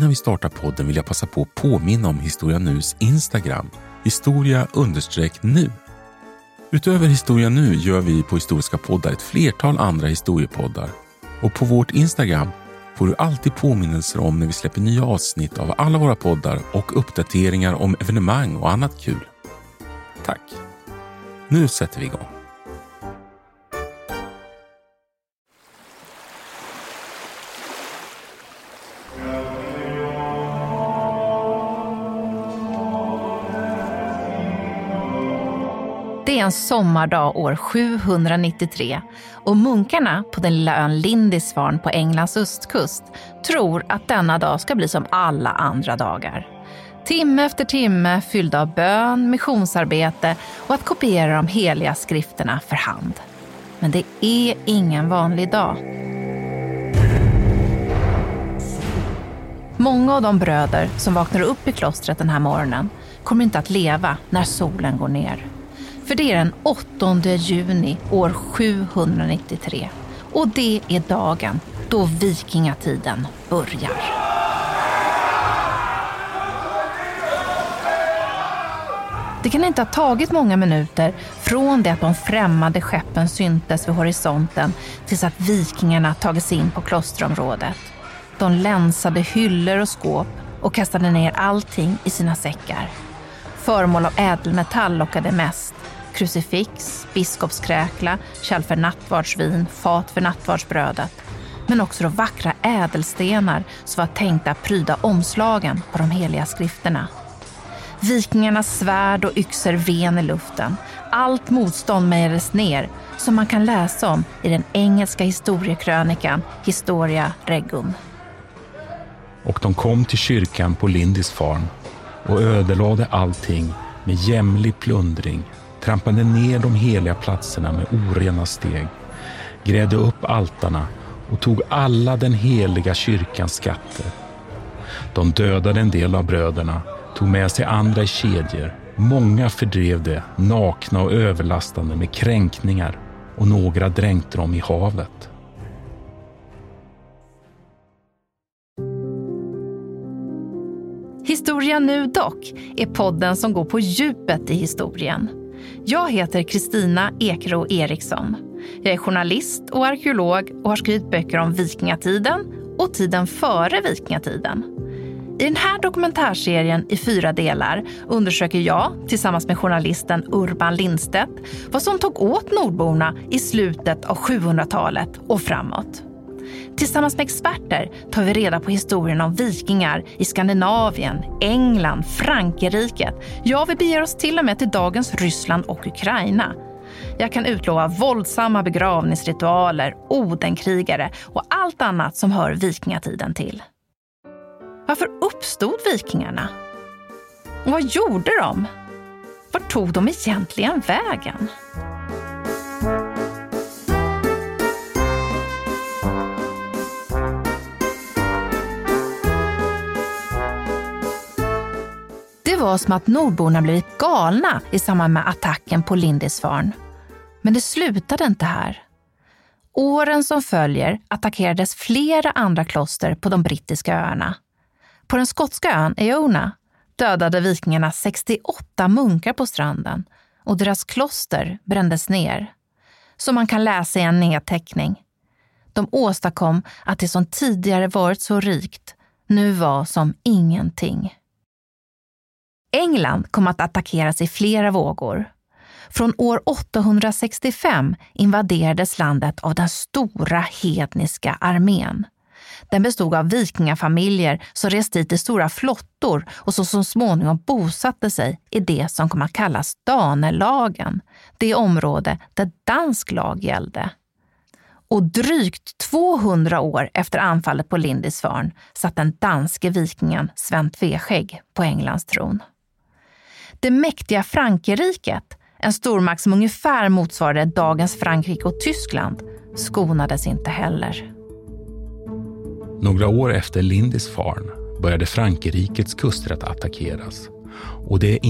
innan vi startar podden vill jag passa på att påminna om Historia Nus Instagram, historia_nu. Utöver Historia Nu gör vi på Historiska poddar ett flertal andra historiepoddar. Och på vårt Instagram får du alltid påminnelser om när vi släpper nya avsnitt av alla våra poddar och uppdateringar om evenemang och annat kul. Tack! Nu sätter vi igång. Det är en sommardag år 793 och munkarna på den lilla ön Lindisfarne på Englands östkust tror att denna dag ska bli som alla andra dagar. Timme efter timme fyllda av bön, missionsarbete och att kopiera de heliga skrifterna för hand. Men det är ingen vanlig dag. Många av de bröder som vaknar upp i klostret den här morgonen kommer inte att leva när solen går ner. För det är den 8 juni år 793 och det är dagen då vikingatiden börjar. Det kan inte ha tagit många minuter från det att de främmande skeppen syntes vid horisonten tills att vikingarna tagit sig in på klosterområdet. De länsade hyllor och skåp och kastade ner allting i sina säckar. Föremål av ädelmetall lockade mest. Krucifix, biskopskräkla, kärl för nattvardsvin, fat för nattvardsbrödet. Men också de vackra ädelstenar som var tänkta att pryda omslagen på de heliga skrifterna. Vikingarnas svärd och yxor ven i luften. Allt motstånd mejades ner som man kan läsa om i den engelska historiekrönikan Historia Regum. Och de kom till kyrkan på Lindisfarne och ödelade allting med jämlig plundring, trampade ner de heliga platserna med orena steg, grävde upp altarna och tog alla den heliga kyrkans skatter. De dödade en del av bröderna, tog med sig andra i kedjor. Många fördrev det, nakna och överlastande med kränkningar, och några dränkte dem i havet. Historia Nu dock är podden som går på djupet i historien. Jag heter Kristina Ekro Eriksson. Jag är journalist och arkeolog och har skrivit böcker om vikingatiden och tiden före vikingatiden. I den här dokumentärserien i 4 delar undersöker jag tillsammans med journalisten Urban Lindstedt vad som tog åt nordborna i slutet av 700-talet och framåt. Tillsammans med experter tar vi reda på historien om vikingar i Skandinavien, England, Frankrike. Ja, vi beger oss till och med till dagens Ryssland och Ukraina. Jag kan utlova våldsamma begravningsritualer, odenkrigare och allt annat som hör vikingatiden till. Varför uppstod vikingarna? Och vad gjorde de? Vart tog de egentligen vägen? Det var som att nordborna blivit galna i samband med attacken på Lindisfarne. Men det slutade inte här. Åren som följer attackerades flera andra kloster på de brittiska öarna. På den skotska ön Iona dödade vikingarna 68 munkar på stranden och deras kloster brändes ner. Som man kan läsa i en nedteckning. De åstadkom att det som tidigare varit så rikt nu var som ingenting. England kom att attackeras i flera vågor. Från år 865 invaderades landet av den stora hedniska armén. Den bestod av vikingafamiljer som reste dit i stora flottor och så småningom bosatte sig i det som kom att kallas Danelagen, det område där dansk lag gällde. Och drygt 200 år efter anfallet på Lindisfarne satt den danske vikingen Sven Tveskägg på Englands tron. Det mäktiga Frankrriket, en stormakt som ungefär motsvarade dagens Frankrike och Tyskland, skonades inte heller. Några år efter Lindisfarne började Frankrikets kuster att attackeras och det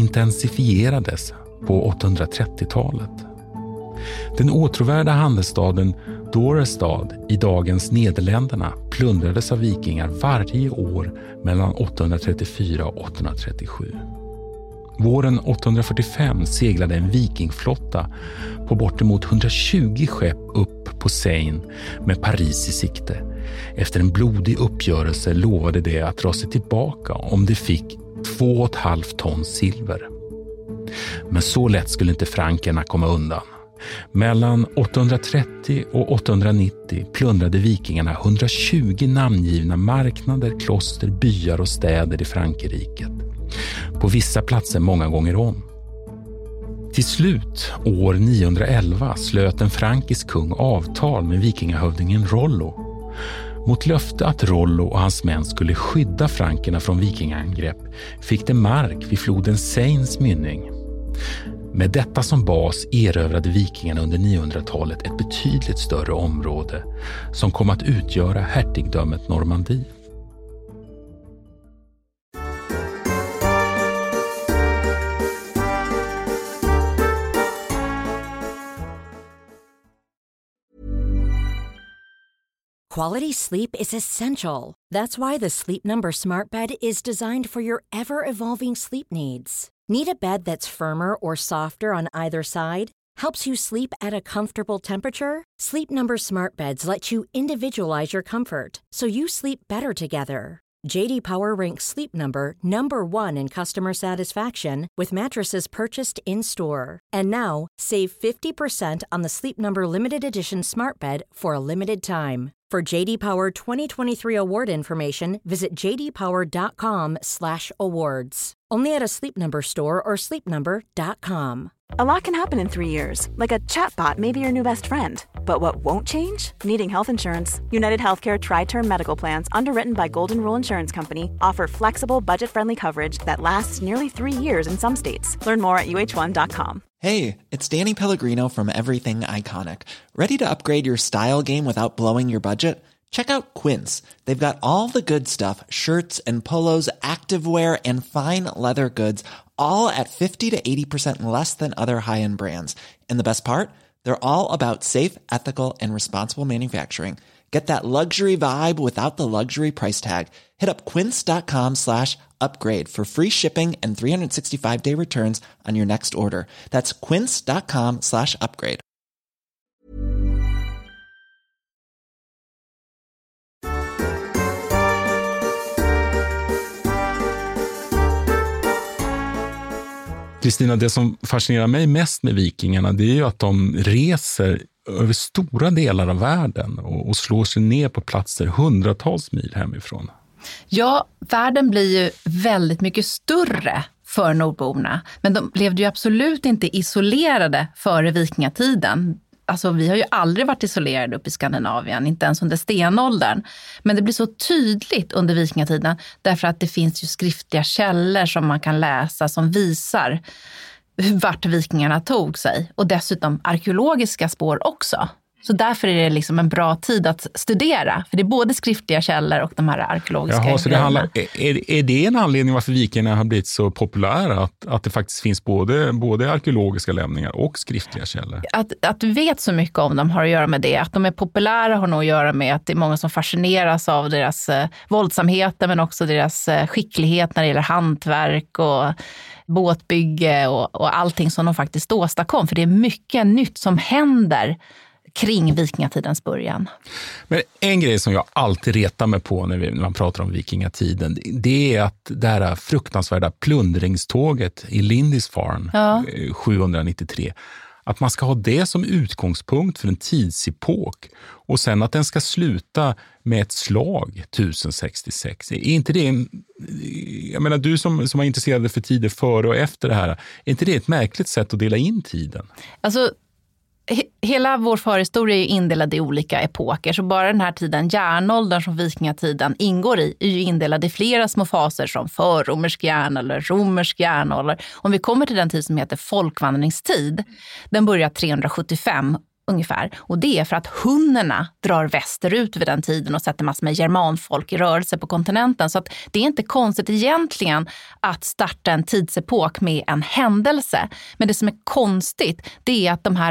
intensifierades på 830-talet. Den åtråvärda handelsstaden Dorestad i dagens Nederländerna plundrades av vikingar varje år mellan 834 och 837. Våren 845 seglade en vikingflotta på bortemot 120 skepp upp på Seine med Paris i sikte. Efter en blodig uppgörelse lovade det att dra sig tillbaka om det fick 2,5 ton silver. Men så lätt skulle inte frankerna komma undan. Mellan 830 och 890 plundrade vikingarna 120 namngivna marknader, kloster, byar och städer i Frankrike. På vissa platser många gånger om. Till slut, år 911, slöt en frankisk kung avtal med vikingahövdingen Rollo. Mot löfte att Rollo och hans män skulle skydda frankerna från vikingaangrepp fick de mark vid floden Seines mynning. Med detta som bas erövrade vikingarna under 900-talet ett betydligt större område som kom att utgöra hertigdömet Normandie. Quality sleep is essential. That's why the Sleep Number Smart Bed is designed for your ever-evolving sleep needs. Need a bed that's firmer or softer on either side? Helps you sleep at a comfortable temperature? Sleep Number Smart Beds let you individualize your comfort so you sleep better together. JD Power ranks Sleep Number #1 in customer satisfaction with mattresses purchased in-store. And now, save 50% on the Sleep Number Limited Edition Smart Bed for a limited time. For JD Power 2023 award information, visit jdpower.com/awards. Only at a Sleep Number store or sleepnumber.com. A lot can happen in 3 years, like a chatbot may be your new best friend. But what won't change? Needing health insurance. United Healthcare Tri-Term Medical Plans, underwritten by Golden Rule Insurance Company, offer flexible, budget-friendly coverage that lasts nearly 3 years in some states. Learn more at uh1.com. Hey, it's Danny Pellegrino from Everything Iconic. Ready to upgrade your style game without blowing your budget? Check out Quince. They've got all the good stuff, shirts and polos, activewear and fine leather goods, all at 50 to 80% less than other high-end brands. And the best part? They're all about safe, ethical, and responsible manufacturing. Get that luxury vibe without the luxury price tag. Hit up quince.com/upgrade for free shipping and 365-day returns on your next order. That's quince.com/upgrade. Kristina, det som fascinerar mig mest med vikingarna, det är ju att de reser över stora delar av världen och slår sig ner på platser hundratals mil hemifrån. Ja, världen blir ju väldigt mycket större för nordborna. Men de levde ju absolut inte isolerade före vikingatiden. Alltså, vi har ju aldrig varit isolerade uppe i Skandinavien, inte ens under stenåldern. Men det blir så tydligt under vikingatiden därför att det finns ju skriftliga källor som man kan läsa som visar vart vikingarna tog sig. Och dessutom arkeologiska spår också. Så därför är det liksom en bra tid att studera. För det är både skriftliga källor och de här arkeologiska grejerna. Så det handlar, är det en anledning varför vikingarna har blivit så populära? Att det faktiskt finns både arkeologiska lämningar och skriftliga källor? Att du vet så mycket om dem har att göra med det. Att de är populära har nog att göra med att det är många som fascineras av deras våldsamheter, men också deras skicklighet när det gäller hantverk och båtbygge och allting som de faktiskt åstadkom. För det är mycket nytt som händer kring vikingatidens början. Men en grej som jag alltid retar mig på när man pratar om vikingatiden, det är att det här fruktansvärda plundringståget i Lindisfarne 793, att man ska ha det som utgångspunkt för en tidsepok och sen att den ska sluta med ett slag 1066. Är inte det, jag menar, du som var intresserad för tider före och efter det här, är inte det ett märkligt sätt att dela in tiden? Alltså, hela vår förhistoria är indelad i olika epoker, så bara den här tiden, järnåldern som vikingatiden ingår i, är ju indelad i flera små faser som förromersk järnålder, romersk järnålder. Om vi kommer till den tid som heter folkvandringstid, den börjar 375 ungefär. Och det är för att hunnerna drar västerut vid den tiden och sätter massor med germanfolk i rörelse på kontinenten. Så att det är inte konstigt egentligen att starta en tidsepok med en händelse. Men det som är konstigt, det är att de här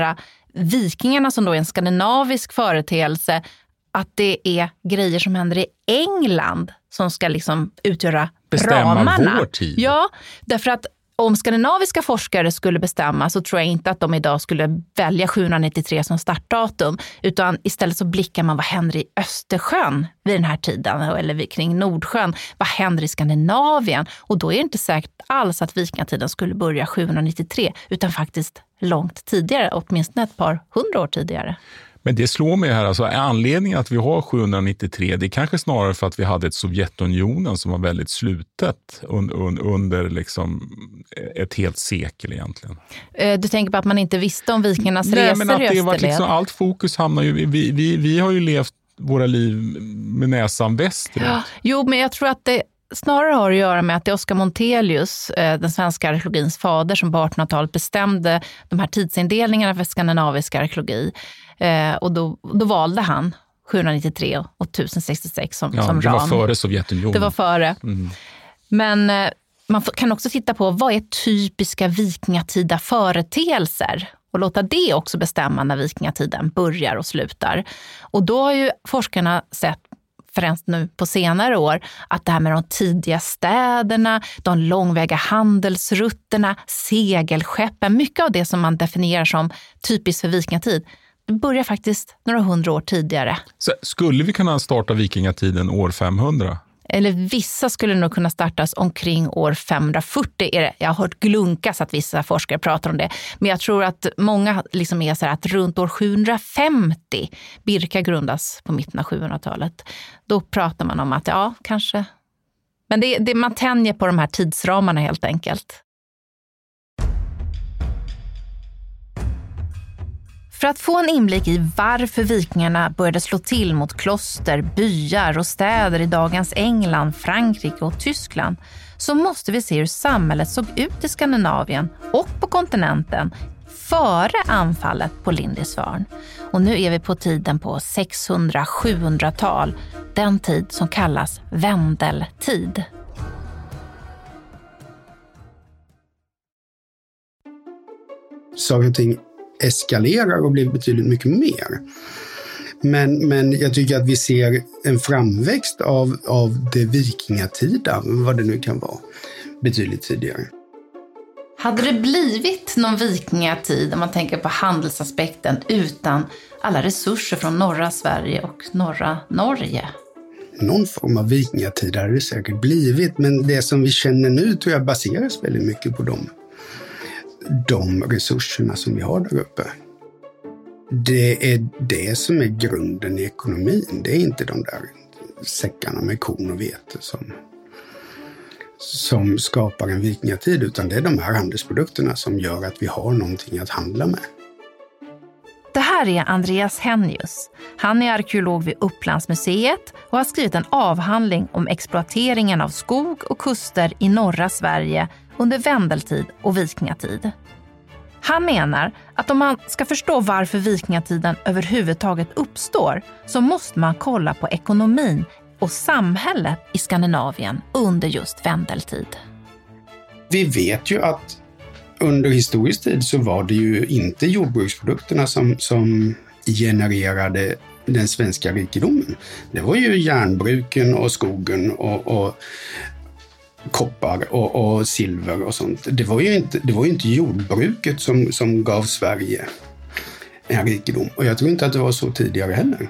vikingarna, som då är en skandinavisk företeelse, att det är grejer som händer i England som ska liksom utgöra bestämma ramarna. Vår tid. Ja, därför att om skandinaviska forskare skulle bestämma så tror jag inte att de idag skulle välja 793 som startdatum, utan istället så blickar man vad händer i Östersjön vid den här tiden, eller kring Nordsjön. Vad händer i Skandinavien? Och då är det inte säkert alls att vikingatiden skulle börja 793, utan faktiskt långt tidigare, åtminstone ett par 100 år tidigare. Men det slår mig här, alltså anledningen att vi har 793, det är kanske snarare för att vi hade ett Sovjetunionen som var väldigt slutet under liksom ett helt sekel egentligen. Du tänker på att man inte visste om vikingarnas resor i Nej, men att det var österled? liksom, allt fokus hamnar ju, vi har ju levt våra liv med näsan västerut. Ja, jo, men jag tror att det snarare har att göra med att det är Oscar Montelius, den svenska arkeologins fader, som på 1800-talet bestämde de här tidsindelningarna för skandinavisk arkeologi. Och då valde han 793 och 1066 som ram. Det var före Sovjetunionen. Det var före. Mm. Men man kan också titta på vad är typiska vikingatida företeelser och låta det också bestämma när vikingatiden börjar och slutar. Och då har ju forskarna sett, främst nu på senare år, att det här med de tidiga städerna, de långväga handelsrutterna, segelskeppen, mycket av det som man definierar som typiskt för vikingatid, det börjar faktiskt några 100 år tidigare. Så skulle vi kunna starta vikingatiden år 500? Eller vissa skulle nog kunna startas omkring år 540. Jag har hört glunkas att vissa forskare pratar om det. Men jag tror att många liksom är så här att runt år 750, Birka grundas på mitten av 700-talet. Då pratar man om att ja, kanske. Men man tänjer på de här tidsramarna helt enkelt. För att få en inblick i varför vikingarna började slå till mot kloster, byar och städer i dagens England, Frankrike och Tyskland, så måste vi se hur samhället såg ut i Skandinavien och på kontinenten före anfallet på Lindisfarne. Och nu är vi på tiden på 600-700-tal, den tid som kallas vendeltid. Saker och ting eskalerar och blir betydligt mycket mer. Men jag tycker att vi ser en framväxt av det vikingatida, vad det nu kan vara, betydligt tidigare. Hade det blivit någon vikingatid, om man tänker på handelsaspekten, utan alla resurser från norra Sverige och norra Norge? Någon form av vikingatid hade det säkert blivit, men det som vi känner nu tror jag baseras väldigt mycket på de resurserna som vi har där uppe. Det är det som är grunden i ekonomin. Det är inte de där säckarna med korn och vete som skapar en vikingatid, utan det är de här handelsprodukterna som gör att vi har någonting att handla med. Det här är Andreas Hennius. Han är arkeolog vid Upplandsmuseet och har skrivit en avhandling om exploateringen av skog och kuster i norra Sverige under vendeltid och vikingatid. Han menar att om man ska förstå varför vikingatiden överhuvudtaget uppstår, så måste man kolla på ekonomin och samhället i Skandinavien under just vendeltid. Vi vet ju att under historisk tid så var det ju inte jordbruksprodukterna som genererade den svenska rikedomen. Det var ju järnbruken och skogen och koppar och silver och sånt. Det var ju inte jordbruket som gav Sverige en rikedom. Och jag tror inte att det var så tidigare heller.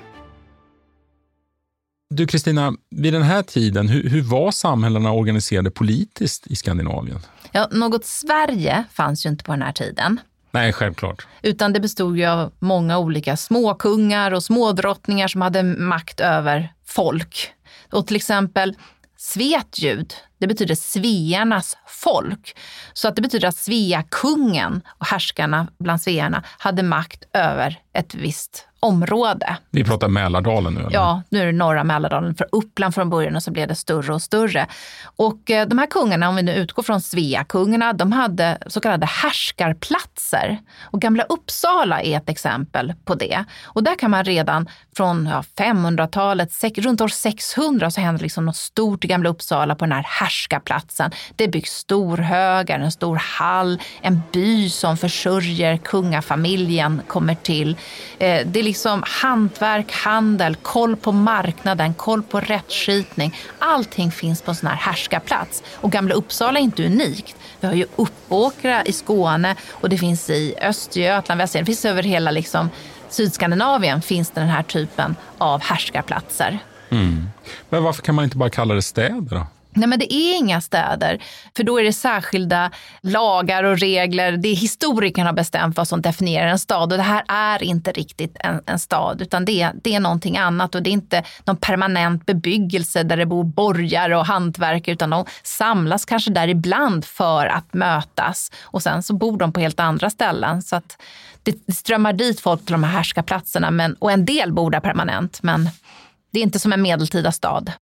Du Kristina, vid den här tiden, hur var samhällena organiserade politiskt i Skandinavien? Ja, något Sverige fanns ju inte på den här tiden. Nej, självklart. Utan det bestod ju av många olika småkungar och smådrottningar som hade makt över folk. Och till exempel Svetljud, det betyder svearnas folk. Så att det betyder att Sveakungen och härskarna bland svearna hade makt över ett visst område. Vi pratar Mälardalen nu, eller? Ja, nu är det norra Mälardalen. För Uppland från början och så blev det större och större. Och de här kungarna, om vi nu utgår från Svea-kungarna, de hade så kallade härskarplatser. Och Gamla Uppsala är ett exempel på det. Och där kan man redan från 500-talet, runt år 600 så händer liksom något stort i Gamla Uppsala på den här härskarplatsen. Det byggs storhögar, en stor hall, en by som försörjer kungafamiljen kommer till. Det är liksom hantverk, handel, koll på marknaden, koll på rättskipning. Allting finns på en sån här härskarplats. Och Gamla Uppsala är inte unikt. Vi har ju Uppåkra i Skåne och det finns i Östergötland, Västergötland. Det finns över hela liksom Sydskandinavien finns det den här typen av härskarplatser. Mm. Men varför kan man inte bara kalla det städer då? Nej, men det är inga städer, för då är det särskilda lagar och regler. Det är historikerna har bestämt vad som definierar en stad och det här är inte riktigt en stad utan det är någonting annat och det är inte någon permanent bebyggelse där det bor borgare och hantverk utan de samlas kanske där ibland för att mötas och sen så bor de på helt andra ställen så att det strömmar dit folk till de här härskarplatserna och en del bor där permanent men det är inte som en medeltida stad.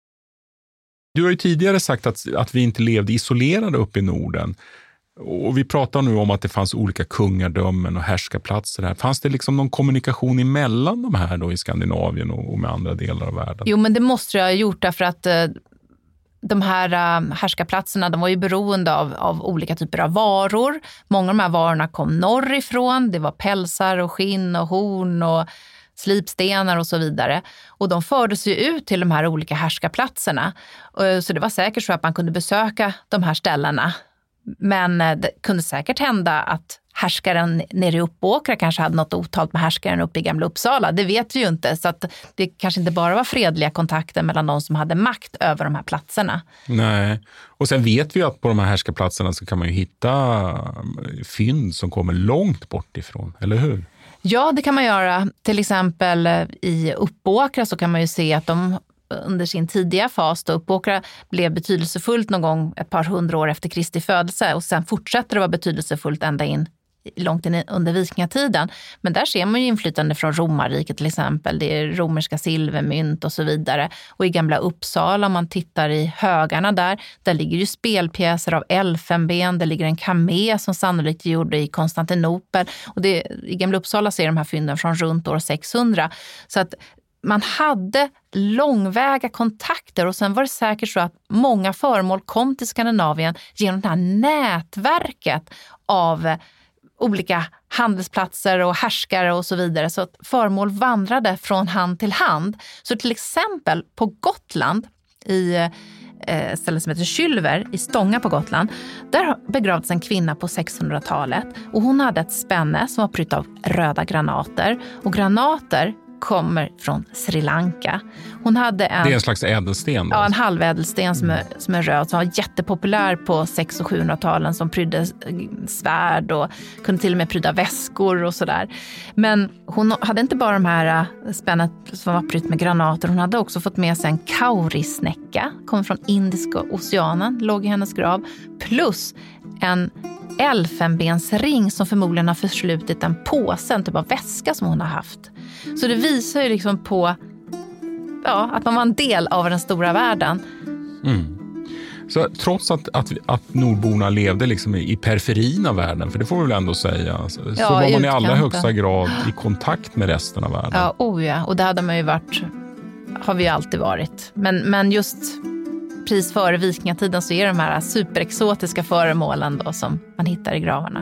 Du har ju tidigare sagt att vi inte levde isolerade uppe i Norden. Och vi pratar nu om att det fanns olika kungadömen och härskarplatser här. Fanns det liksom någon kommunikation emellan de här då i Skandinavien och med andra delar av världen? Jo, men det måste jag ha gjort därför att de här härskarplatserna de var ju beroende av olika typer av varor. Många av de här varorna kom norrifrån. Det var pälsar och skinn och horn och slipstenar och så vidare. Och de fördes ju ut till de här olika härskarplatserna. Så det var säkert så att man kunde besöka de här ställena. Men det kunde säkert hända att härskaren nere i Uppåkra kanske hade något otalt med härskaren uppe i Gamla Uppsala. Det vet vi ju inte. Så att det kanske inte bara var fredliga kontakter mellan de som hade makt över de här platserna. Nej. Och sen vet vi ju att på de här härskarplatserna så kan man ju hitta fynd som kommer långt bort ifrån, eller hur? Ja, det kan man göra. Till exempel i Uppåkra så kan man ju se att de under sin tidiga fas då Uppåkra blev betydelsefullt någon gång ett par 100 år efter Kristi födelse och sen fortsätter det vara betydelsefullt ända in långt in under vikingatiden. Men där ser man ju inflytande från romarriket till exempel. Det är romerska silvermynt och så vidare. Och i Gamla Uppsala, om man tittar i högarna där ligger ju spelpjäser av elfenben. Det ligger en kamé som sannolikt gjorde i Konstantinopel. Och i Gamla Uppsala ser de här fynden från runt år 600. Så att man hade långväga kontakter och sen var det säkert så att många föremål kom till Skandinavien genom det här nätverket av olika handelsplatser och härskare och så vidare. Så att föremål vandrade från hand till hand. Så till exempel på Gotland i ett ställe som heter Kylver i Stånga på Gotland. Där begravdes en kvinna på 600-talet och hon hade ett spänne som var prytt av röda granater. Och granater kommer från Sri Lanka. Hon hade det är en slags ädelsten då? Ja, en halvädelsten som är röd som var jättepopulär på 600- och 700-talen som prydde svärd och kunde till och med pryda väskor och sådär. Men hon hade inte bara de här spännet som var prytt med granater. Hon hade också fått med sig en kaurisnäcka, kom från Indiska oceanen, låg i hennes grav, plus en elfenbensring som förmodligen har förslutit en påse, en typ av väska som hon har haft. Så det visar ju liksom på att man var en del av den stora världen. Mm. Så trots att nordborna levde liksom i periferin av världen, för det får vi väl ändå säga, så var man i allra högsta grad i kontakt med resten av världen. Ja, och det hade man ju har vi ju alltid varit. Men just precis före vikingatiden så är de här superexotiska föremålen då som man hittar i gravarna.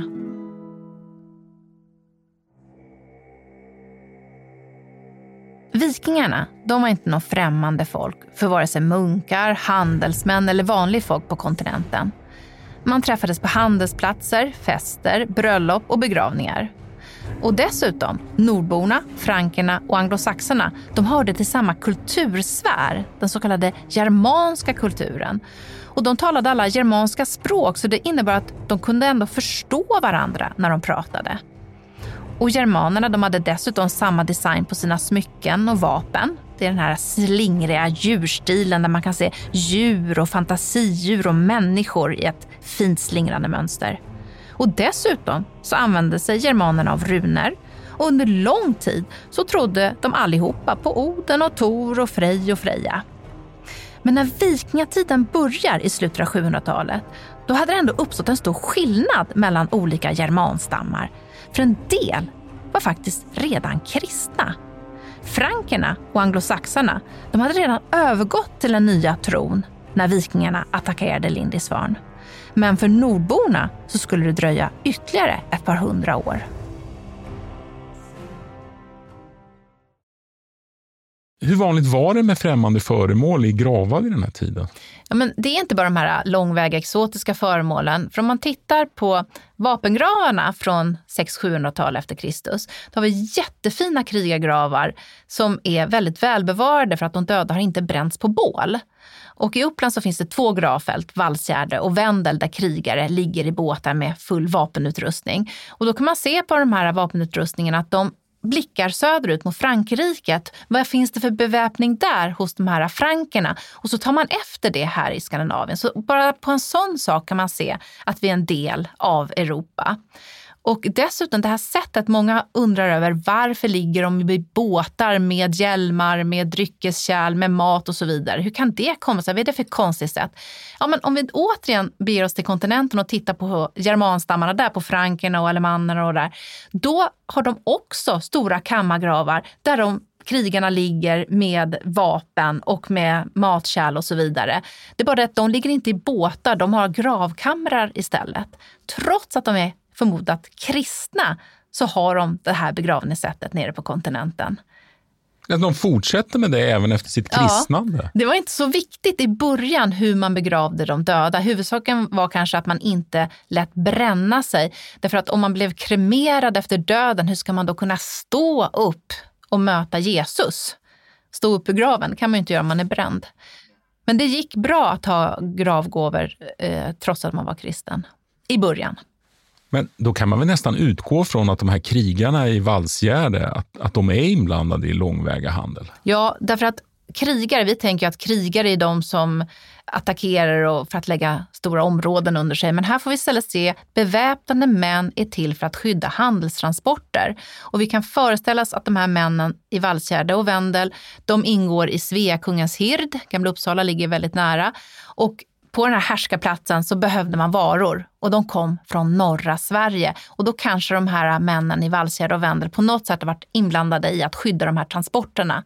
Vikingarna, de var inte någon främmande folk för vare sig munkar, handelsmän eller vanlig folk på kontinenten. Man träffades på handelsplatser, fester, bröllop och begravningar. Och dessutom, nordborna, frankerna och anglosaxerna, de hörde till samma kultursfär, den så kallade germanska kulturen. Och de talade alla germanska språk så det innebar att de kunde ändå förstå varandra när de pratade. Och germanerna, de hade dessutom samma design på sina smycken och vapen. Det är den här slingriga djurstilen där man kan se djur och fantasidjur och människor i ett fint slingrande mönster. Och dessutom så använde sig germanerna av runor Och under lång tid så trodde de allihopa på Oden och Tor och Frej och Freja. Men när vikingatiden börjar i slutet av 700-talet, då hade det ändå uppstått en stor skillnad mellan olika germanstammar. För en del var faktiskt redan kristna. Frankerna och anglosaxarna, de hade redan övergått till den nya tron när vikingarna attackerade Lindisfarne. Men för nordborna så skulle det dröja ytterligare ett par 100 år. Hur vanligt var det med främmande föremål i gravar vid den här tiden? Ja, men det är inte bara de här långväga exotiska föremålen. För om man tittar på vapengravarna från 600-700-tal efter Kristus, då har vi jättefina krigargravar som är väldigt välbevarade för att de döda har inte bränts på bål. Och i Uppland så finns det 2 gravfält, Valsgärde och Vendel, där krigare ligger i båtar med full vapenutrustning. Och då kan man se på de här vapenutrustningarna att de blickar söderut mot Frankrike. Vad finns det för beväpning där hos de här frankerna? Och så tar man efter det här i Skandinavien. Så bara på en sån sak kan man se att vi är en del av Europa. Och dessutom det här sättet, många undrar över varför ligger de i båtar med hjälmar, med dryckeskärl, med mat och så vidare. Hur kan det komma sig? Vad är det för konstigt sätt? Ja, men om vi återigen beger oss till kontinenten och tittar på germanstammarna där, på frankerna och alemannerna och där, då har de också stora kammargravar där krigarna ligger med vapen och med matkärl och så vidare. Det är bara att de ligger inte i båtar, de har gravkamrar istället. Trots att de är förmodat kristna så har de det här begravningssättet nere på kontinenten. De fortsätter med det även efter sitt kristnande? Ja, det var inte så viktigt i början hur man begravde de döda. Huvudsaken var kanske att man inte lät bränna sig. Därför att om man blev kremerad efter döden, hur ska man då kunna stå upp och möta Jesus? Stå upp i graven kan man ju inte göra om man är bränd. Men det gick bra att ha gravgåvor trots att man var kristen i början. Men då kan man väl nästan utgå från att de här krigarna i Valsgärde, att de är inblandade i långväga handel. Ja, därför att krigare, vi tänker att krigare är de som attackerar och för att lägga stora områden under sig. Men här får vi istället se beväpnade män är till för att skydda handelstransporter. Och vi kan föreställa oss att de här männen i Valsgärde och Vendel, de ingår i Sveakungens hird. Gamla Uppsala ligger väldigt nära. Och på den här härskarplatsen så behövde man varor och de kom från norra Sverige. Och då kanske de här männen i Valsgärde och Vendel på något sätt har varit inblandade i att skydda de här transporterna.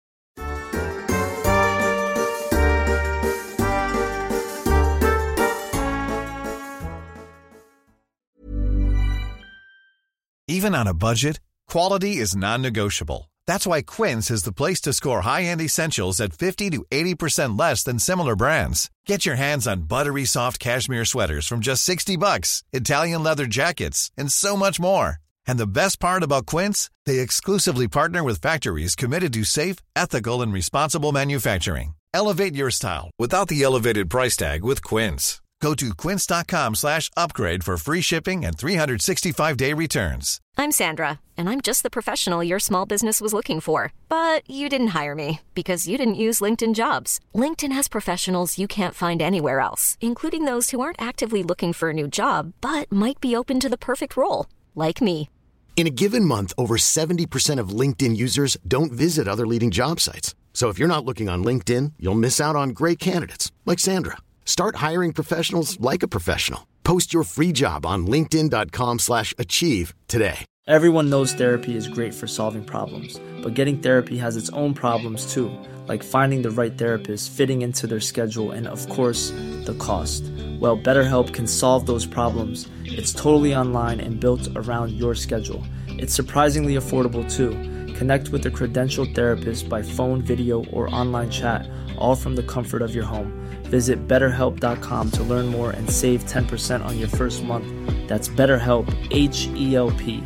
Even on a budget, quality is non-negotiable. That's why Quince is the place to score high-end essentials at 50 to 80% less than similar brands. Get your hands on buttery soft cashmere sweaters from just $60, Italian leather jackets, and so much more. And the best part about Quince, they exclusively partner with factories committed to safe, ethical, and responsible manufacturing. Elevate your style without the elevated price tag with Quince. Go to quince.com/upgrade for free shipping and 365-day returns. I'm Sandra, and I'm just the professional your small business was looking for. But you didn't hire me because you didn't use LinkedIn Jobs. LinkedIn has professionals you can't find anywhere else, including those who aren't actively looking for a new job, but might be open to the perfect role, like me. In a given month, over 70% of LinkedIn users don't visit other leading job sites. So if you're not looking on LinkedIn, you'll miss out on great candidates, like Sandra. Start hiring professionals like a professional. Post your free job on linkedin.com/achieve today. Everyone knows therapy is great for solving problems, but getting therapy has its own problems too, like finding the right therapist, fitting into their schedule, and of course, the cost. Well, BetterHelp can solve those problems. It's totally online and built around your schedule. It's surprisingly affordable too. Connect with a credentialed therapist by phone, video, or online chat, all from the comfort of your home. Visit BetterHelp.com to learn more and save 10% on your first month. That's BetterHelp, H-E-L-P.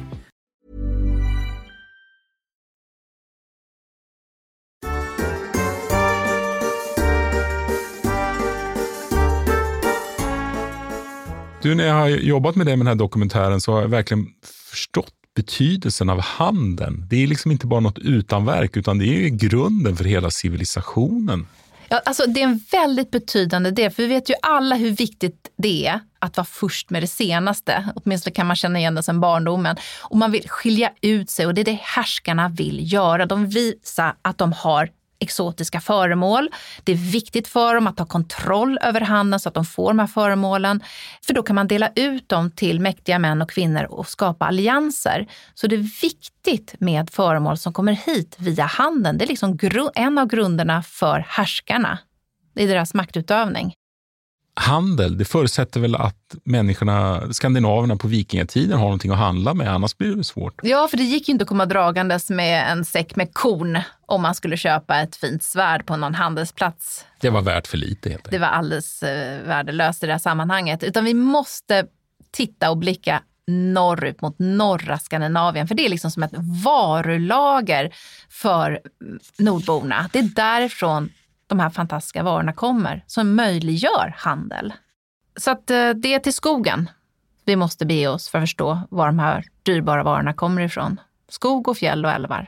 Du, när jag har jobbat med det med den här dokumentären så har jag verkligen förstått betydelsen av handeln. Det är liksom inte bara något utanverk, utan det är ju grunden för hela civilisationen. Ja, alltså det är en väldigt betydande del, för vi vet ju alla hur viktigt det är att vara först med det senaste. Åtminstone kan man känna igen det sedan barndomen. Och man vill skilja ut sig, och det är det härskarna vill göra. De visar att de har exotiska föremål. Det är viktigt för dem att ha kontroll över handeln så att de får de här föremålen. För då kan man dela ut dem till mäktiga män och kvinnor och skapa allianser. Så det är viktigt med föremål som kommer hit via handeln. Det är liksom en av grunderna för härskarna. Det är deras maktutövning. Handel, det förutsätter väl att skandinaverna på vikingatiden har någonting att handla med, annars blir det svårt. Ja, för det gick ju inte att komma dragandes med en säck med korn om man skulle köpa ett fint svärd på någon handelsplats. Det var värt för lite helt enkelt. Det var alldeles värdelöst i det här sammanhanget. Utan vi måste titta och blicka norrut mot norra Skandinavien. För det är liksom som ett varulager för nordborna. Det är därifrån de här fantastiska varorna kommer, som möjliggör handel. Så att det är till skogen vi måste be oss för att förstå var de här dyrbara varorna kommer ifrån. Skog och fjäll och älvar.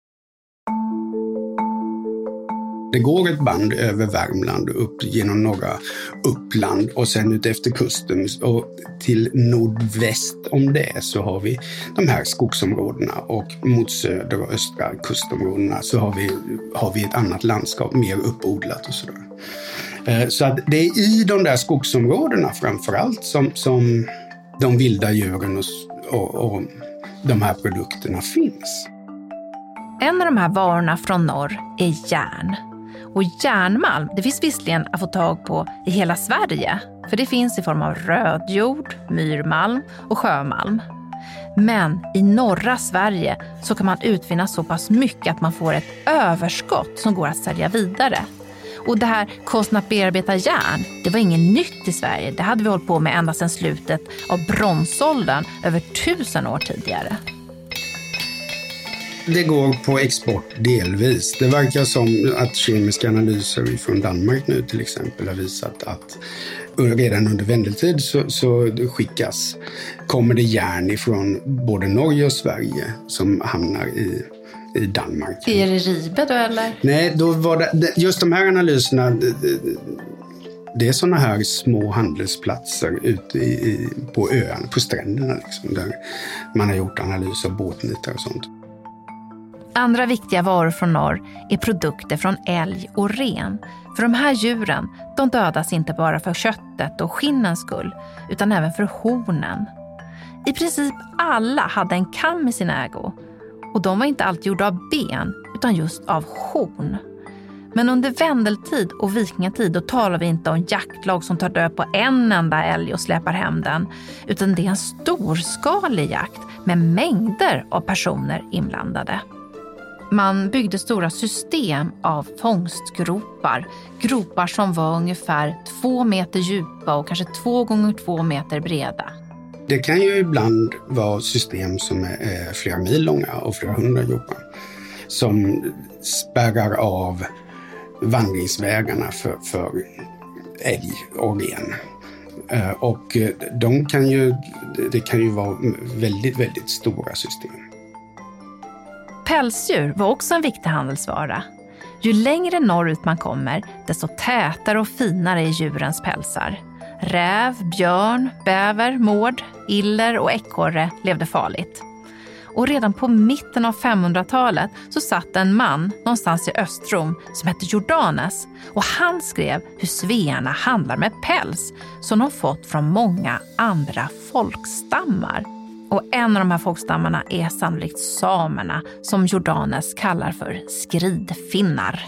Det går ett band över Värmland upp genom norra Uppland och sen ut efter kusten och till nordväst om det så har vi de här skogsområdena, och mot söder och östra kustområdena så har vi ett annat landskap, mer uppodlat och sådär. Så att det är i de där skogsområdena framförallt som de vilda djuren och de här produkterna finns. En av de här varorna från norr är järn. Och järnmalm, det finns visserligen att få tag på i hela Sverige. För det finns i form av rödjord, myrmalm och sjömalm. Men i norra Sverige så kan man utvinna så pass mycket att man får ett överskott som går att sälja vidare. Och det här konsten att bearbeta järn, det var inget nytt i Sverige. Det hade vi hållit på med ända sedan slutet av bronsåldern, över 1000 år tidigare. Det går på export delvis. Det verkar som att kemiska analyser från Danmark nu till exempel har visat att redan under vändeltid så kommer det järn ifrån både Norge och Sverige som hamnar i Danmark. Är det Ribe då eller? Nej, då var det just de här analyserna. Det är såna här små handelsplatser ute på öarna, på stränderna liksom, där man har gjort analyser av båtnitar och sånt. Andra viktiga varor från norr är produkter från älg och ren. För de här djuren, de dödas inte bara för köttet och skinnens skull, utan även för hornen. I princip alla hade en kam i sin ägo. Och de var inte alltid gjorda av ben, utan just av horn. Men under vändeltid och vikingatid då talar vi inte om jaktlag som tar död på en enda älg och släpar hem den. Utan det är en storskalig jakt med mängder av personer inblandade. Man byggde stora system av fångstgropar. Gropar som var ungefär 2 meter djupa och kanske 2 gånger 2 meter breda. Det kan ju ibland vara system som är flera mil långa och flera 100 gropar. Som spärrar av vandringsvägarna för älg och ren. Och det kan ju vara väldigt, väldigt stora system. Pälsdjur var också en viktig handelsvara. Ju längre norrut man kommer, desto tätare och finare är djurens pälsar. Räv, björn, bäver, mård, iller och ekorre levde farligt. Och redan på mitten av 500-talet så satt en man någonstans i Östrom som hette Jordanes. Och han skrev hur svearna handlar med päls som de fått från många andra folkstammar. Och en av de här folkstammarna är sannolikt samerna som Jordanes kallar för skridfinnar.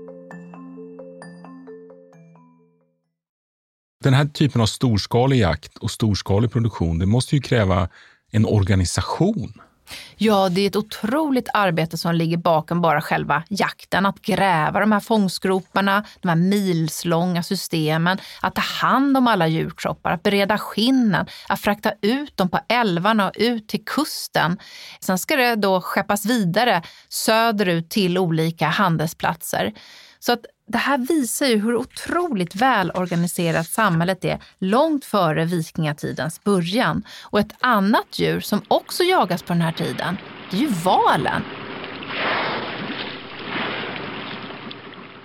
Den här typen av storskalig jakt och storskalig produktion, det måste ju kräva en organisation. Ja, det är ett otroligt arbete som ligger bakom bara själva jakten. Att gräva de här fångstgroparna, de här milslånga systemen, att ta hand om alla djurkroppar, att bereda skinnen, att frakta ut dem på älvarna och ut till kusten. Sen ska det då skeppas vidare söderut till olika handelsplatser. Så att det här visar ju hur otroligt välorganiserat samhället är långt före vikingatidens början. Och ett annat djur som också jagas på den här tiden, det är ju valen.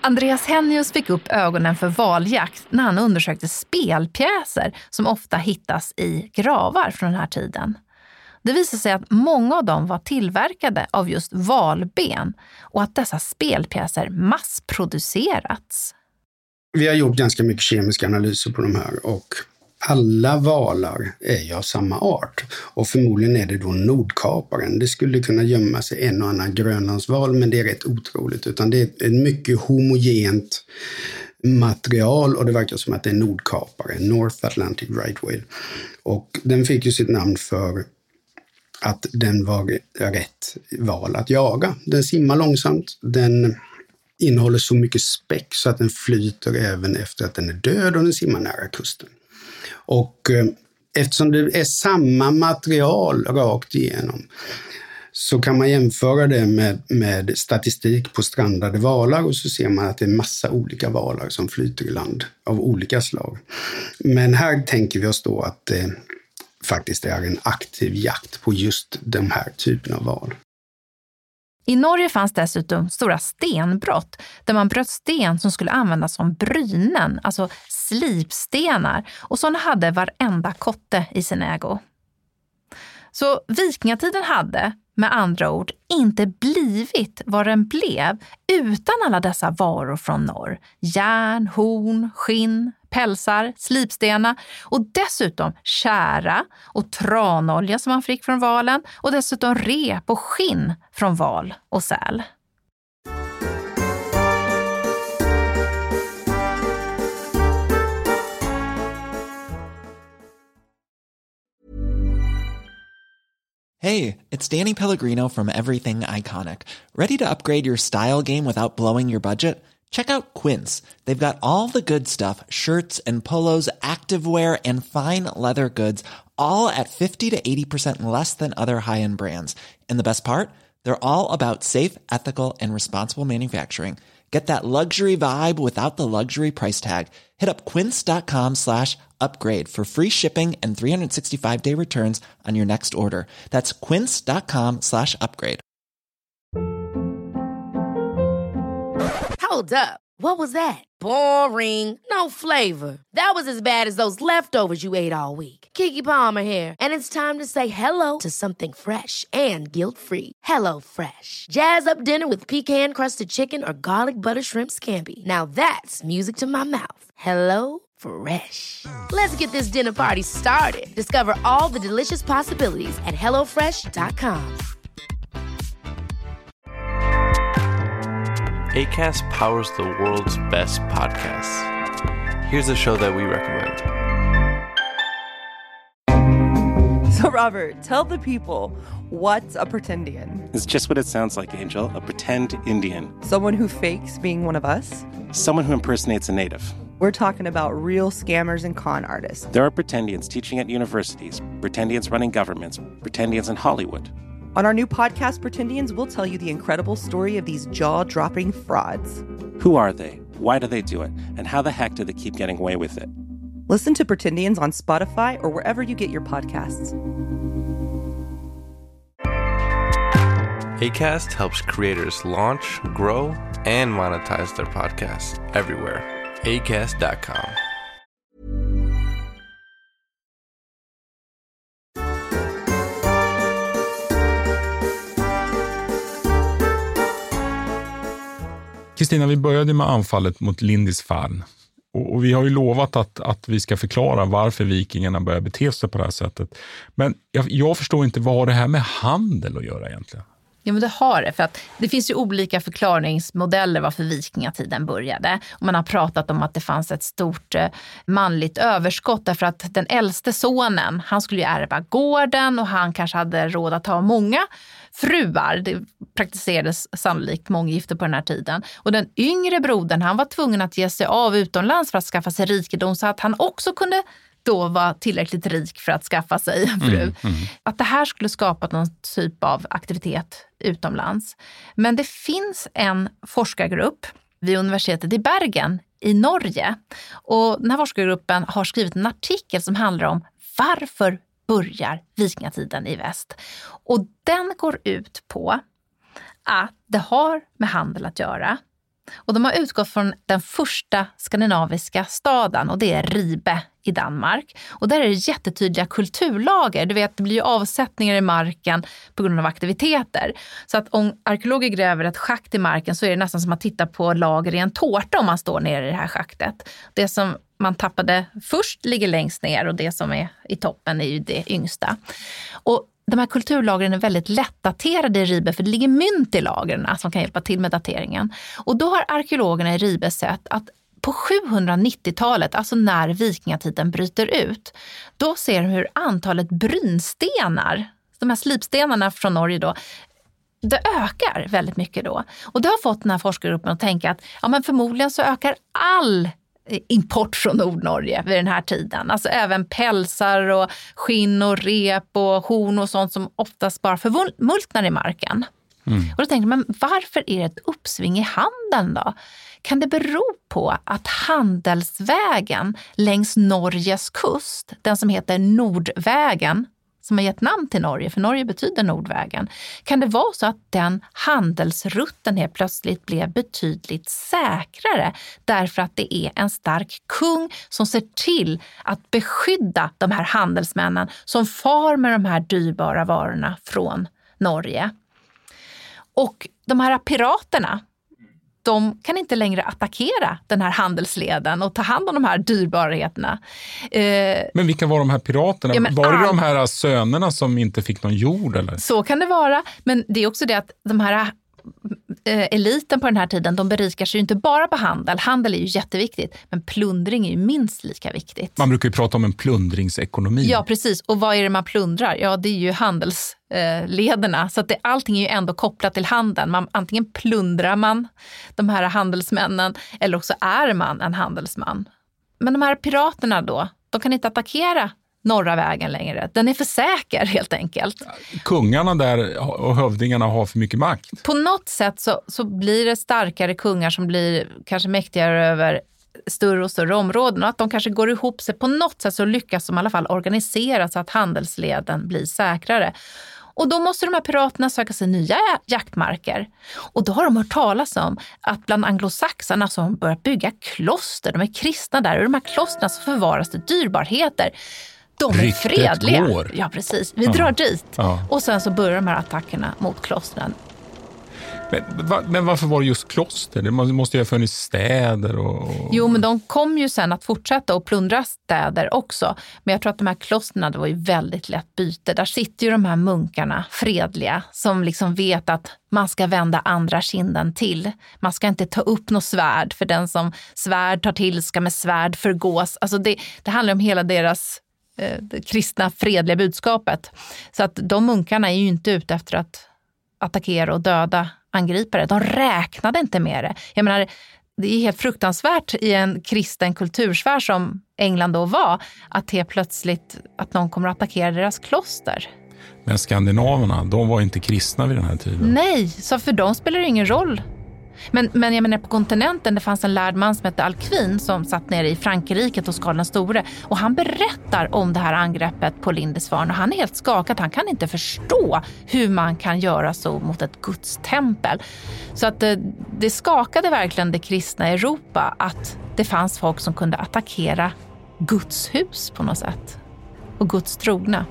Andreas Hennius fick upp ögonen för valjakt när han undersökte spelpjäser som ofta hittas i gravar från den här tiden. Det visade sig att många av dem var tillverkade av just valben och att dessa spelpjäser massproducerats. Vi har gjort ganska mycket kemiska analyser på de här och alla valar är ju av samma art. Och förmodligen är det då nordkaparen. Det skulle kunna gömma sig en och annan grönlandsval, men det är rätt otroligt. Utan det är ett mycket homogent material och det verkar som att det är nordkaparen, North Atlantic Right Whale. Och den fick ju sitt namn för att den var rätt val att jaga. Den simmar långsamt, den innehåller så mycket späck så att den flyter även efter att den är död och den simmar nära kusten. Och eftersom det är samma material rakt igenom så kan man jämföra det med statistik på strandade valar och så ser man att det är massa olika valar som flyter i land av olika slag. Men här tänker vi oss då att det faktiskt är en aktiv jakt på just de här typen av val. I Norge fanns dessutom stora stenbrott där man bröt sten som skulle användas som brynen, alltså slipstenar, och sådana hade varenda kotte i sin ägo. Så vikingatiden hade, med andra ord, inte blivit vad den blev utan alla dessa varor från norr. Järn, horn, skinn, pälsar, slipstenar och dessutom kära och tranolja som man fick från valen och dessutom rep och skinn från val och säl. Hey, it's Danny Pellegrino from Everything Iconic. Ready to upgrade your style game without blowing your budget? Check out Quince. They've got all the good stuff, shirts and polos, activewear, and fine leather goods, all at 50 to 80% less than other high-end brands. And the best part? They're all about safe, ethical, and responsible manufacturing. Get that luxury vibe without the luxury price tag. Hit up quince.com/upgrade for free shipping and 365-day returns on your next order. That's quince.com/upgrade. Hold up. What was that? Boring. No flavor. That was as bad as those leftovers you ate all week. Keke Palmer here, and it's time to say hello to something fresh and guilt-free. Hello Fresh. Jazz up dinner with pecan-crusted chicken or garlic butter shrimp scampi. Now that's music to my mouth. Hello Fresh. Let's get this dinner party started. Discover all the delicious possibilities at hellofresh.com. Acast powers the world's best podcasts. Here's a show that we recommend. So Robert, tell the people, what's a pretendian? It's just what it sounds like, Angel. A pretend Indian. Someone who fakes being one of us? Someone who impersonates a native. We're talking about real scammers and con artists. There are pretendians teaching at universities, pretendians running governments, pretendians in Hollywood. On our new podcast, Pretendians, we'll tell you the incredible story of these jaw-dropping frauds. Who are they? Why do they do it? And how the heck do they keep getting away with it? Listen to Pretendians on Spotify or wherever you get your podcasts. Acast helps creators launch, grow, and monetize their podcasts everywhere. Acast.com. Kristina, vi började med anfallet mot Lindisfarne. Och vi har ju lovat att vi ska förklara varför vikingarna börjar bete sig på det här sättet. Men jag förstår inte vad det här med handel att göra egentligen. Ja, men det har det. För att det finns ju olika förklaringsmodeller varför vikingatiden började. Och man har pratat om att det fanns ett stort manligt överskott. Därför att den äldste sonen, han skulle ju ärva gården och han kanske hade råd att ha många fruar. Det praktiserades sannolikt månggifte på den här tiden. Och den yngre brodern, han var tvungen att ge sig av utomlands för att skaffa sig rikedom så att han också kunde då vara tillräckligt rik för att skaffa sig en fru. Att det här skulle skapa någon typ av aktivitet utomlands. Men det finns en forskargrupp vid universitetet i Bergen i Norge. Och den här forskargruppen har skrivit en artikel som handlar om varför börjar vikingatiden i väst. Och den går ut på att det har med handel att göra. Och de har utgått från den första skandinaviska staden och det är Ribe i Danmark. Och där är det jättetydliga kulturlager. Du vet, det blir ju avsättningar i marken på grund av aktiviteter. Så att om arkeologer gräver ett schakt i marken så är det nästan som att titta på lager i en tårta om man står nere i det här schaktet. Det som man tappade först ligger längst ner och det som är i toppen är ju det yngsta. Och de här kulturlagren är väldigt lättdaterade i Ribe för det ligger mynt i lagren som kan hjälpa till med dateringen. Och då har arkeologerna i Ribe sett att på 790-talet, alltså när vikingatiden bryter ut, då ser de hur antalet brynstenar, de här slipstenarna från Norge då, det ökar väldigt mycket då. Och det har fått den här forskargruppen att tänka att ja, men förmodligen så ökar all import från Nordnorge vid den här tiden. Alltså även pälsar och skinn och rep och horn och sånt som oftast bara förmultnar i marken. Och då tänkte jag, men varför är det ett uppsving i handeln då? Kan det bero på att handelsvägen längs Norges kust, den som heter Nordvägen, som har gett namn till Norge, för Norge betyder Nordvägen. Kan det vara så att den handelsrutten helt plötsligt blev betydligt säkrare därför att det är en stark kung som ser till att beskydda de här handelsmännen som far med de här dyrbara varorna från Norge. Och de här piraterna, de kan inte längre attackera den här handelsleden och ta hand om de här dyrbarheterna. Men vilka var de här piraterna? Ja, var det de här sönerna som inte fick någon jord? Eller? Så kan det vara. Men det är också det att de här eliten på den här tiden, de berikar sig ju inte bara på handel. Handel är ju jätteviktigt, men plundring är ju minst lika viktigt. Man brukar ju prata om en plundringsekonomi. Ja, precis. Och vad är det man plundrar? Ja, det är ju handelslederna. Så att allting är ju ändå kopplat till handeln. Antingen plundrar man de här handelsmännen eller också är man en handelsman. Men de här piraterna då, de kan inte attackera norra vägen längre. Den är för säker helt enkelt. Kungarna där och hövdingarna har för mycket makt. På något sätt så blir det starkare kungar som blir kanske mäktigare över större och större områden och att de kanske går ihop sig. På något sätt så lyckas de i alla fall organisera så att handelsleden blir säkrare. Och då måste de här piraterna söka sig nya jaktmarker. Och då har de hört talas om att bland anglosaxarna så har de börjat bygga kloster. De är kristna där och de här klosterna så förvaras det dyrbarheter. De är ryktet fredliga. Går. Ja, precis. Vi drar dit. Ja. Och sen så börjar de här attackerna mot klostren. Men varför var det just kloster? Det måste ju ha funnits städer och... Jo, men de kom ju sen att fortsätta och plundra städer också. Men jag tror att de här klosterna, det var ju väldigt lätt byte. Där sitter ju de här munkarna fredliga som liksom vet att man ska vända andra kinden till. Man ska inte ta upp något svärd, för den som svärd tar till ska med svärd förgås. Alltså det handlar om hela deras det kristna fredliga budskapet. Så att de munkarna är ju inte ute efter att attackera och döda angripare. De räknade inte med det. Jag menar, det är helt fruktansvärt i en kristen kultursfär som England då var, att helt plötsligt att någon kommer att attackera deras kloster. Men skandinaverna, de var inte kristna vid den här tiden. Nej, så för dem spelar det ingen roll. Men jag menar, på kontinenten det fanns en lärd man som hette Alcuin som satt nere i Frankrike hos Karl den store. Och han berättar om det här angreppet på Lindisfarne och han är helt skakad. Han kan inte förstå hur man kan göra så mot ett gudstempel. Så att det skakade verkligen det kristna Europa att det fanns folk som kunde attackera Guds hus på något sätt. Och Guds trogna.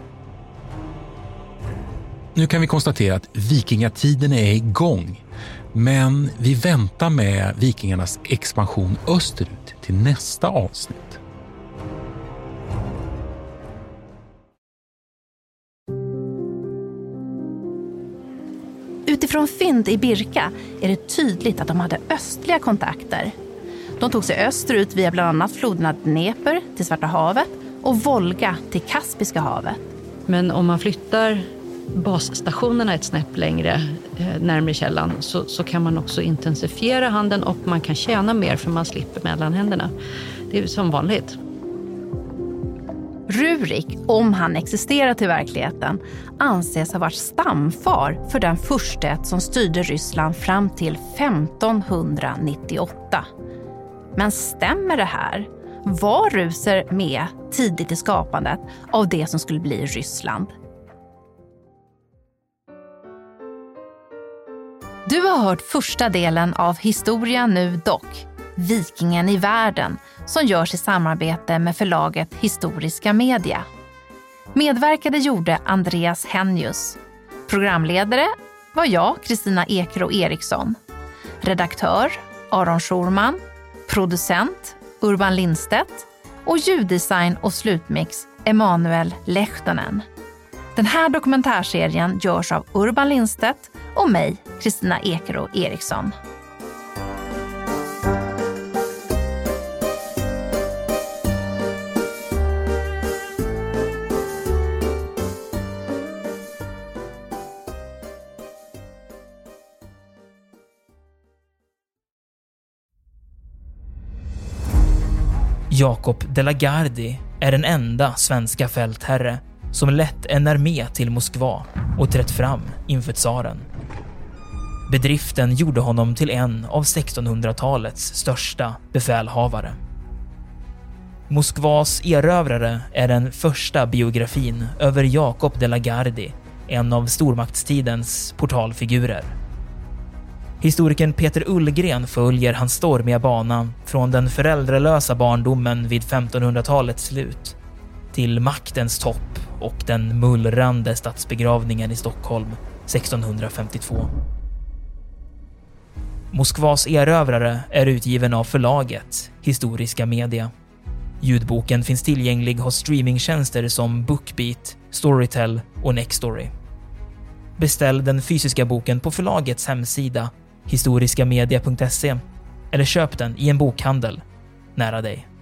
Nu kan vi konstatera att vikingatiden är igång. Men vi väntar med vikingarnas expansion österut till nästa avsnitt. Utifrån fynd i Birka är det tydligt att de hade östliga kontakter. De tog sig österut via bland annat floderna Dnepr till Svarta havet och Volga till Kaspiska havet. Men om man flyttar basstationerna ett snäpp längre närmare källan så kan man också intensifiera handeln och man kan tjäna mer för man slipper mellanhänderna. Det är som vanligt. Rurik, om han existerat i verkligheten, anses ha varit stamfar för den furstet som styrde Ryssland fram till 1598. Men stämmer det här? Var Ruser med tidigt i skapandet av det som skulle bli Ryssland? Du har hört första delen av Historia nu dock, Vikingen i världen, som görs i samarbete med förlaget Historiska Media. Medverkade gjorde Andreas Hennius. Programledare var jag, Kristina Ekro Eriksson. Redaktör Aron Schorman. Producent Urban Lindstedt. Och ljuddesign och slutmix Emanuel Lehtonen. Den här dokumentärserien görs av Urban Lindstedt och mig, Kristina Ekro Eriksson. Jacob de la Gardie är den enda svenska fältherre som lett en armé till Moskva och trätt fram inför tsaren. Bedriften gjorde honom till en av 1600-talets största befälhavare. Moskvas erövrare är den första biografin över Jacob de la Gardie, en av stormaktstidens portalfigurer. Historikern Peter Ullgren följer hans stormiga bana från den föräldralösa barndomen vid 1500-talets slut till maktens topp och den mullrande statsbegravningen i Stockholm 1652. Moskvas erövrare är utgiven av förlaget Historiska Media. Ljudboken finns tillgänglig hos streamingtjänster som BookBeat, Storytel och Nextory. Beställ den fysiska boken på förlagets hemsida historiskamedia.se eller köp den i en bokhandel nära dig.